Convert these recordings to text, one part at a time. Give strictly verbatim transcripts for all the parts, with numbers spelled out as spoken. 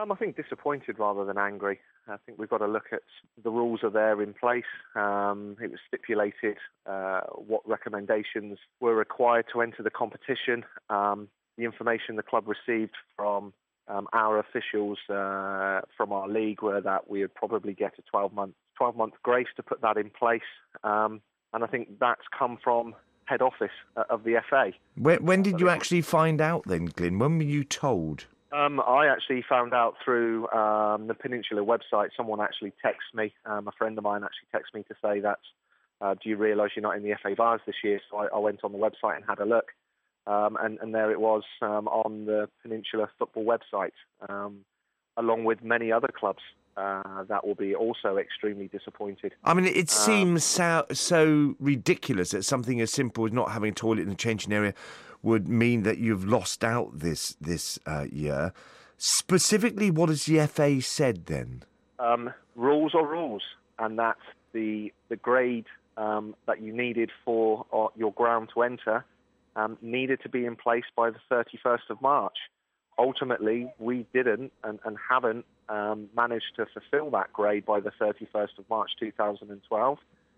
Um, I think disappointed rather than angry. I think we've got to look at the rules are there in place. Um, it was stipulated uh, what recommendations were required to enter the competition. Um, the information the club received from um, our officials uh, from our league were that we would probably get a twelve month twelve month grace to put that in place. Um, and I think that's come from head office uh, of the F A. When, when did you actually find out then, Glyn? When were you told? Um, I actually found out through um, the Peninsula website. Someone actually texted me. Um, a friend of mine actually texted me to say that, uh, do you realise you're not in the F A Vars this year? So I, I went on the website and had a look. Um, and, and there it was um, on the Peninsula Football website, um, along with many other clubs uh, that will be also extremely disappointed. I mean, it Um, seems so, so ridiculous that something as simple as not having a toilet in the changing area would mean that you've lost out this this uh, year. Specifically, what has the F A said then? Um, rules are rules, and that the the grade um, that you needed for uh, your ground to enter um, needed to be in place by the thirty-first of March. Ultimately, we didn't and, and haven't um, managed to fulfil that grade by the thirty-first of March two thousand twelve,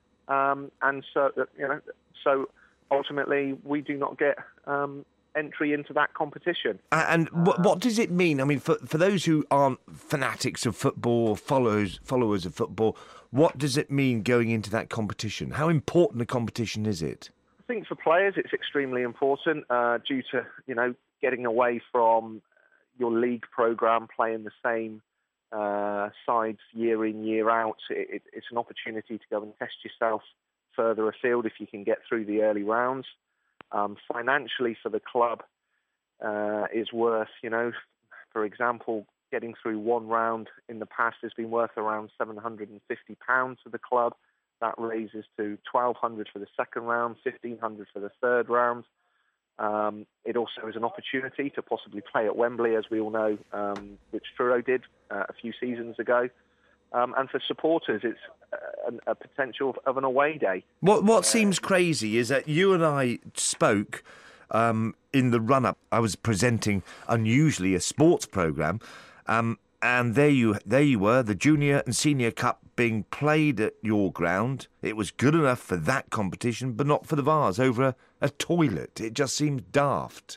um, and so you know so. Ultimately, we do not get um, entry into that competition. And what, what does it mean? I mean, for for those who aren't fanatics of football, followers followers of football, what does it mean going into that competition? How important a competition is it? I think for players, it's extremely important uh, due to you know getting away from your league program, playing the same uh, sides year in year out. It, it, it's an opportunity to go and test yourself further afield if you can get through the early rounds. Um, financially for the club uh, is worth, you know, for example, getting through one round in the past has been worth around seven hundred fifty pounds to the club. That raises to twelve hundred pounds for the second round, fifteen hundred pounds for the third round. Um, it also is an opportunity to possibly play at Wembley, as we all know, um, which Truro did uh, a few seasons ago. Um, and for supporters, it's a, a potential of an away day. What what uh, seems crazy is that you and I spoke um, in the run-up. I was presenting, unusually, a sports programme, um, and there you there you were, the Junior and Senior Cup being played at your ground. It was good enough for that competition, but not for the Vars, over a, a toilet. It just seems daft.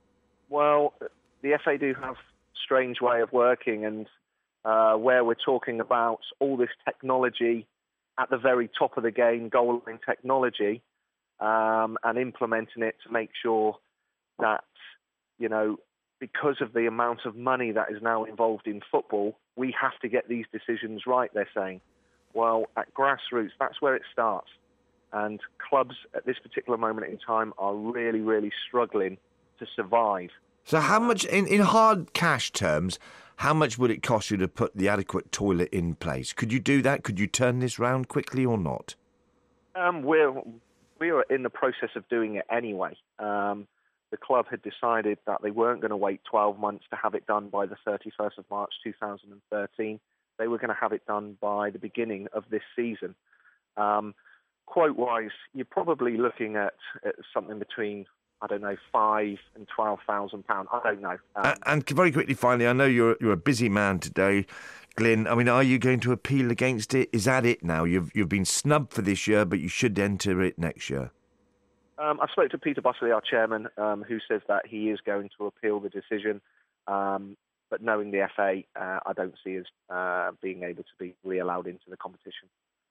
Well, the F A do have a strange way of working, and Uh, where we're talking about all this technology at the very top of the game, goal line technology, um, and implementing it to make sure that, you know, because of the amount of money that is now involved in football, we have to get these decisions right, they're saying. Well, at grassroots, that's where it starts. And clubs at this particular moment in time are really, really struggling to survive. So how much, in, in hard cash terms, how much would it cost you to put the adequate toilet in place? Could you do that? Could you turn this round quickly or not? Um, we're, we're in the process of doing it anyway. Um, the club had decided that they weren't going to wait twelve months to have it done by the thirty-first of March two thousand thirteen. They were going to have it done by the beginning of this season. Um, quote-wise, you're probably looking at, at something between, I don't know, five and twelve thousand pounds. I don't know. Um, and, and very quickly, finally, I know you're you're a busy man today, Glyn. I mean, are you going to appeal against it? Is that it now? You've you've been snubbed for this year, but you should enter it next year. Um, I spoke to Peter Bussley, our chairman, um, who says that he is going to appeal the decision. Um, but knowing the F A, uh, I don't see us uh, being able to be re-allowed into the competition.